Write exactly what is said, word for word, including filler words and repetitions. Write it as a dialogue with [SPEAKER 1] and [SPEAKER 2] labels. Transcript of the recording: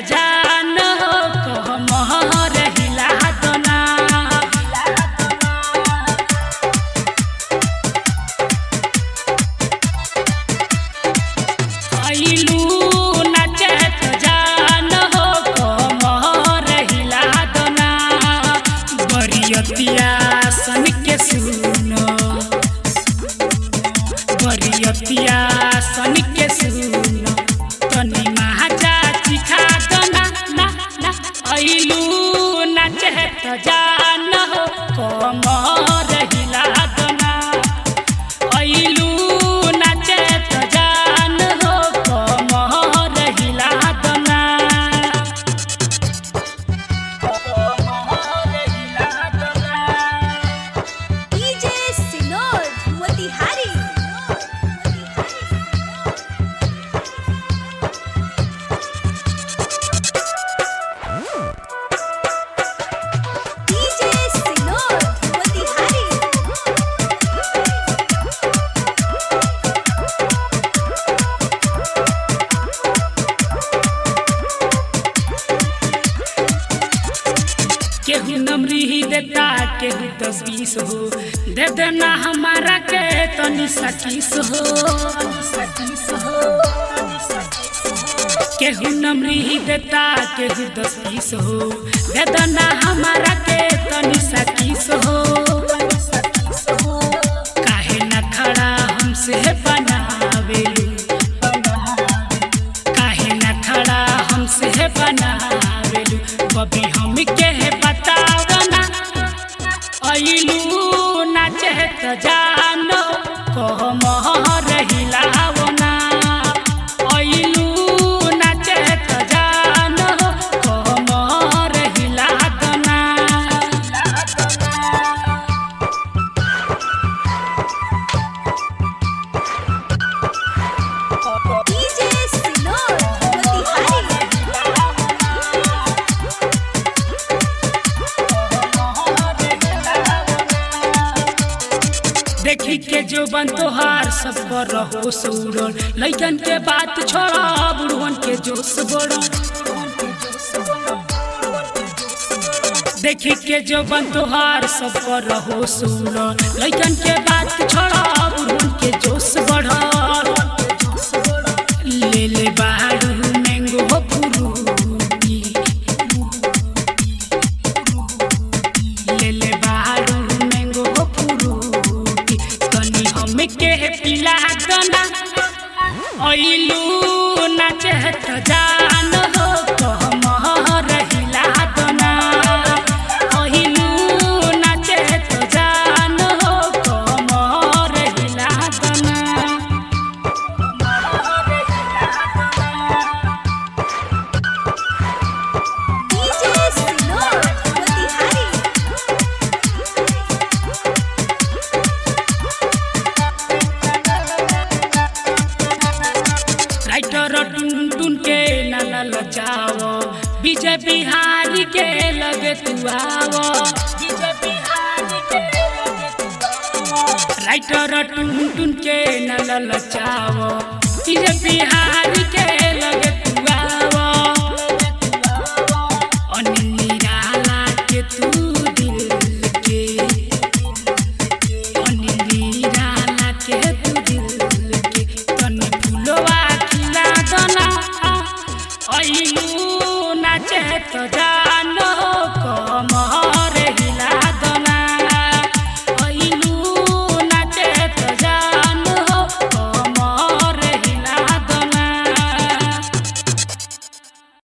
[SPEAKER 1] जान हो कहमहर हिला दना आइलू नाचे जान हो कहमहर हिला दना बरियतिया सन के सुनो बरियतिया सन के सुनो तनी महाजा चिखा दना ना ना आइलू नाचे जान हो कहमहर हिला दना आइलू नाचे जान हो कहमहर हिला दना कहमहर हिला दना
[SPEAKER 2] डीजे सिनोर मोतिहारी डीजे सिनोर मोतिहारी
[SPEAKER 1] केहू नमरी ही देता केहू दस बीस हो दे देना हमारा के तनी सचीस हो केहू नमरी ही देता केहू दस बीस हो दे देना हमारा के तनी सचीस हो काहे न खड़ा हमसे बनावेलू काहे न खड़ा हमसे बनावेलू बबी हम के बतावना आइलू नाचे जानो कहमहर हिलावना आइलू नाचे जानो कहमहर हिलादना
[SPEAKER 2] डीजे सिनोर मोतिहारी
[SPEAKER 1] देखी के जो बन तोहार सब पर रहो सूरन लइकन के बात छोड़ा बुढ़वन के जोश बड़ा देखी के जो बन तोहार सब पर रहो सूरन लइकन के बात छोड़ा बुढ़वन के जोश बढ़ा ले ले बाड़ू मैंगो फ्रूटी ले ले बाड़ू मैंगो फ्रूटी तनी हम के पिला दना आइलू नाचे जान हो कहमहर हिला दना आइलू नाचे जान हो कहमहर हिला दना
[SPEAKER 2] डीजे सिनोर मोतिहारी
[SPEAKER 1] राइटर टुन टुन के नाला लजाओ विजय बिहारी के लगे तू आवो राइटर टुन टुन के नाला लजाओ विजय बिहारी के लगे तू आवो अनिल निराला के तू दिल के अनिल निराला के तू दिल के तनी फुलवा खिला दना आइलू नाचे जानो कहमहर